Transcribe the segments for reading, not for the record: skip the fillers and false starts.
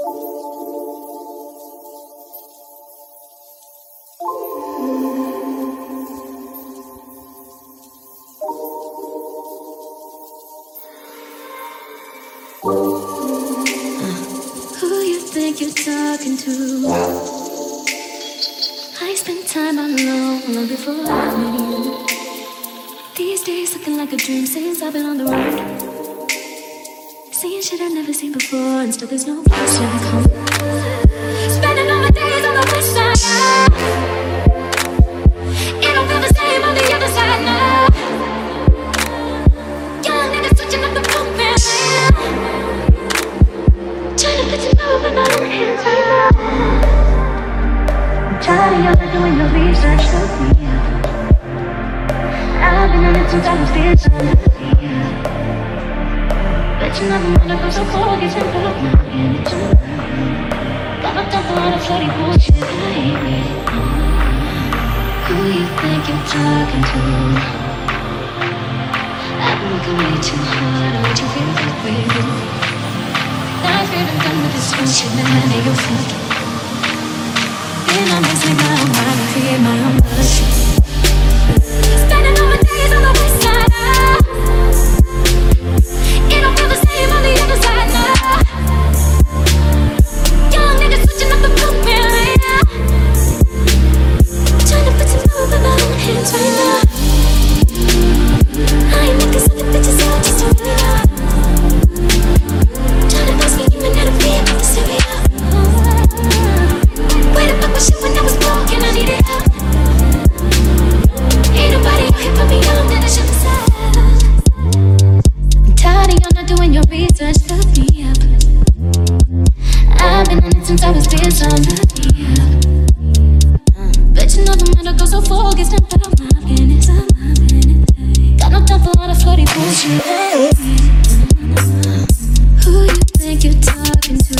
Who you think you're talking to? I spent time alone long before I met you. These days looking like a dream since I've been on the road. Seeing shit I've never seen before, and still there's no place like home. Spending all my days on the west side now. It don't feel the same on the other side now. Young niggas switching up the program. Trying to put your love in my own hands right now. I'm tired of y'all doing your research for me. I've been on it since I was this young. Bet you never wanna go so far, get some love now. Got no time for all the flirty bullshit, I hate it. Who you think you're talking to? I've been working way too hard to let you feel that way. Now I feel I'm done with this bullshit, man, I know you're fucking. Been on this like my own mind, I create my own bullshit. Spending all my days on the west side now. It don't feel the same on the other side now. Young niggas switching up the program right now. Trying to put some love in my own hands right now. I ain't looking so the bitches out just to really know. Trying to pass me human out of fear, serious. Where the fuck was shit when I was broken? I needed help. Ain't nobody out here put me on that I should've said. I'm tired of y'all not doing your research, look me up. I've been on it since I was this young, look me up. Bet you know the matter goes so focused and put on my business, got no time for all the flirty bullshit. Who you think you're talking to?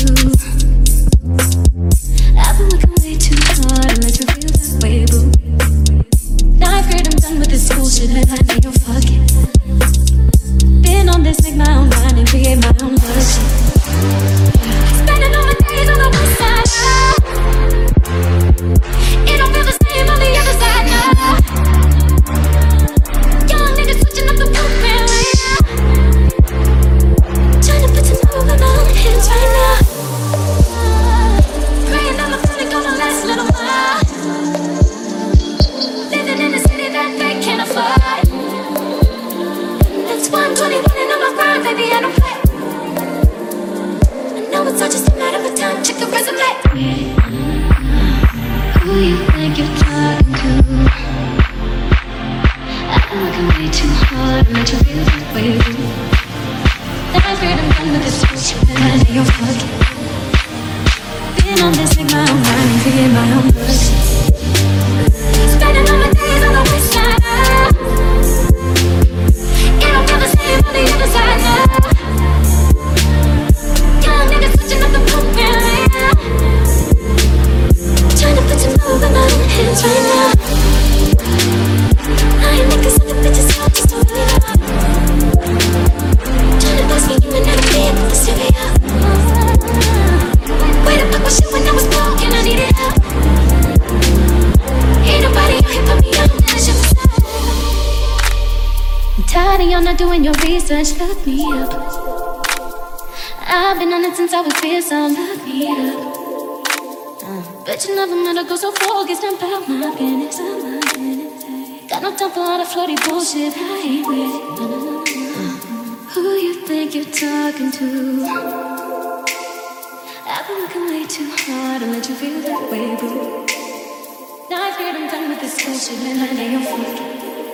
I've been working way too hard to let you feel that way, boo. Now I've heard I'm done with this bullshit, and I know you're fucking. Been on this, make my own mind and create my own version. Spending all my days on the west side now. It don't feel the same on the other side now. Young niggas switching up the program right now. Trying to put some love in my own hands right now. Praying that my family gonna last a little while. Living in a city that they can't afford. That's why I'm 21 and on my grind, baby, I don't play. I know it's all just a matter of time, check your resume. Who you think you're talking to? I've been working way too hard to let you feel that way. Now I've heard I'm done with this bullshit, and I know you're fucking. Been on this, make my own mind and create my own version. Spending all my days on the west side now. It don't feel the same on the other side now. Young niggas switching up the program right now. Trying to put some love in my own hands right now. I ain't looking so the bitches out just to really know. Trying to pass me human out of fear, serious. Where the fuck was shit when I was broken? I needed help. Ain't nobody out here put me on that I should've said. I'm tired of y'all not doing your research, look me up. I've been on it since I was this young, look me up. Bet you never meant to go so focused and put up my business, got no time for all the flirty bullshit, I hate it. Who you think you're talking to? I've been working way too hard to let you feel that way, boo. Now I've heard I'm done with this bullshit, and I know you're fucking.